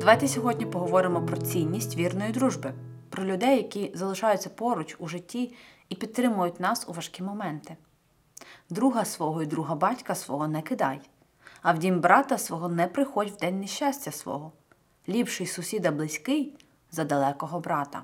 Давайте сьогодні поговоримо про цінність вірної дружби, про людей, які залишаються поруч у житті і підтримують нас у важкі моменти. Друга свого і друга батька свого не кидай, а в дім брата свого не приходь в день нещастя свого. Ліпший сусіда близький за далекого брата.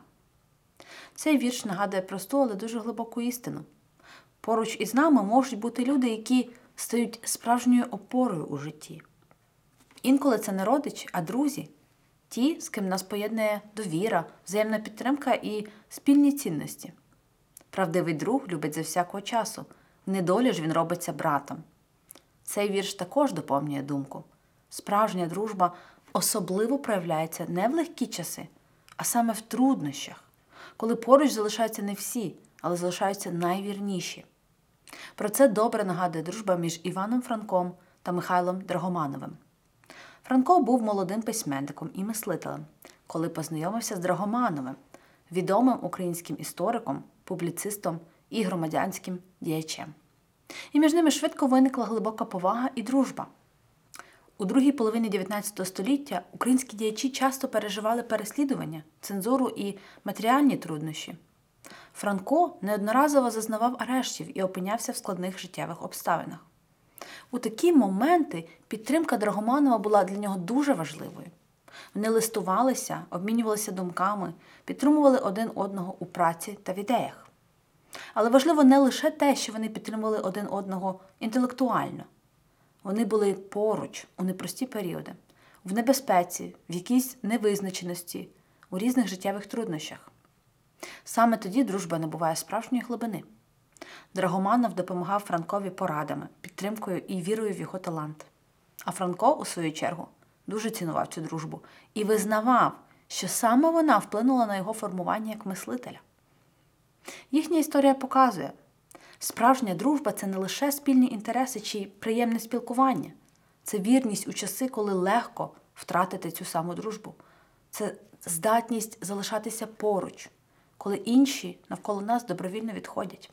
Цей вірш нагадує просту, але дуже глибоку істину. Поруч із нами можуть бути люди, які стають справжньою опорою у житті. Інколи це не родичі, а друзі. Ті, з ким нас поєднує довіра, взаємна підтримка і спільні цінності. Правдивий друг любить за всякого часу. В недолі ж він робиться братом. Цей вірш також доповнює думку. Справжня дружба особливо проявляється не в легкі часи, а саме в труднощах, коли поруч залишаються не всі, але залишаються найвірніші. Про це добре нагадує дружба між Іваном Франком та Михайлом Драгомановим. Франко був молодим письменником і мислителем, коли познайомився з Драгомановим, відомим українським істориком, публіцистом і громадянським діячем. І між ними швидко виникла глибока повага і дружба. У другій половині 19 століття українські діячі часто переживали переслідування, цензуру і матеріальні труднощі. Франко неодноразово зазнавав арештів і опинявся в складних життєвих обставинах. У такі моменти підтримка Драгоманова була для нього дуже важливою. Вони листувалися, обмінювалися думками, підтримували один одного у праці та в ідеях. Але важливо не лише те, що вони підтримували один одного інтелектуально. Вони були поруч у непрості періоди, в небезпеці, в якійсь невизначеності, у різних життєвих труднощах. Саме тоді дружба набуває справжньої глибини. Драгоманов допомагав Франкові порадами, підтримкою і вірою в його талант. А Франко, у свою чергу, дуже цінував цю дружбу і визнавав, що саме вона вплинула на його формування як мислителя. Їхня історія показує, справжня дружба – це не лише спільні інтереси чи приємне спілкування. Це вірність у часи, коли легко втратити цю саму дружбу. Це здатність залишатися поруч, коли інші навколо нас добровільно відходять.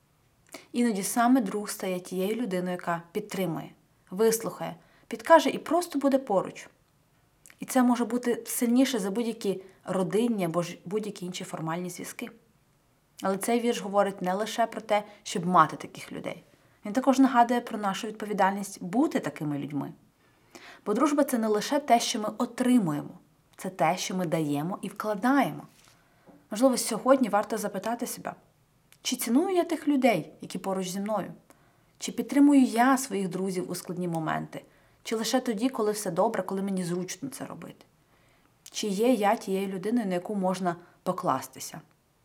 Іноді саме друг стає тією людиною, яка підтримує, вислухає, підкаже і просто буде поруч. І це може бути сильніше за будь-які родинні або будь-які інші формальні зв'язки. Але цей вірш говорить не лише про те, щоб мати таких людей. Він також нагадує про нашу відповідальність бути такими людьми. Бо дружба – це не лише те, що ми отримуємо. Це те, що ми даємо і вкладаємо. Можливо, сьогодні варто запитати себе, чи ціную я тих людей, які поруч зі мною? Чи підтримую я своїх друзів у складні моменти? Чи лише тоді, коли все добре, коли мені зручно це робити? Чи є я тією людиною, на яку можна покластися?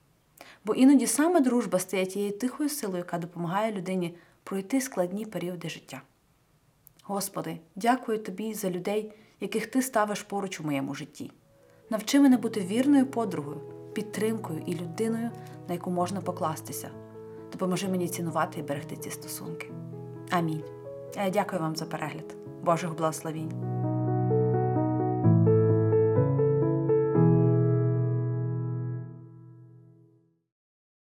Бо іноді саме дружба стає тією тихою силою, яка допомагає людині пройти складні періоди життя. Господи, дякую Тобі за людей, яких Ти ставиш поруч у моєму житті. Навчи мене бути вірною подругою, підтримкою і людиною, на яку можна покластися. Допоможи мені цінувати і берегти ці стосунки. Амінь. Дякую вам за перегляд. Божих благословінь.